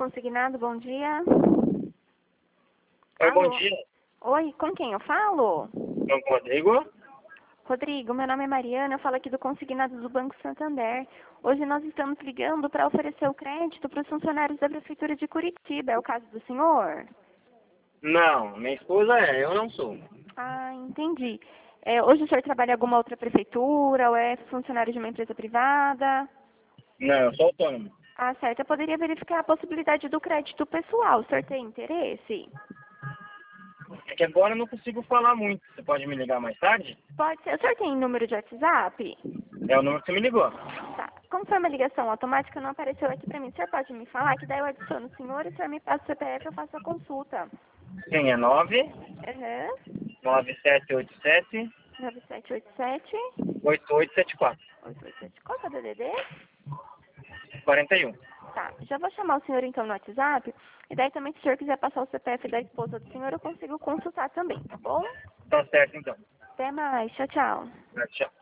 Consignado, bom dia. Oi, bom Alô? dia. Oi, com quem eu falo? Meu Rodrigo. Rodrigo, meu nome é Mariana, eu falo aqui do Consignado do Banco Santander. Hoje nós estamos ligando para oferecer o crédito para os funcionários da Prefeitura de Curitiba. É o caso do senhor? Não, minha esposa é, eu não sou. Ah, entendi. Hoje o senhor trabalha em alguma outra prefeitura ou é funcionário de uma empresa privada? Não, eu sou autônomo. Ah, certo. Eu poderia verificar a possibilidade do crédito pessoal. O senhor tem interesse? É que agora eu não consigo falar muito. Você pode me ligar mais tarde? Pode ser. O senhor tem número de WhatsApp? É o número que você me ligou. Tá. Como foi uma ligação automática, não apareceu aqui pra mim. O senhor pode me falar que daí eu adiciono o senhor e o senhor me passa o CPF e eu faço a consulta. Sim, é 9787 9787 8874 887. Qual que é o DDD? 41. Tá. Já vou chamar o senhor então no WhatsApp. E daí também, se o senhor quiser passar o CPF da esposa do senhor, eu consigo consultar também, tá bom? Tá certo então. Até mais. Tchau, tchau. Tchau.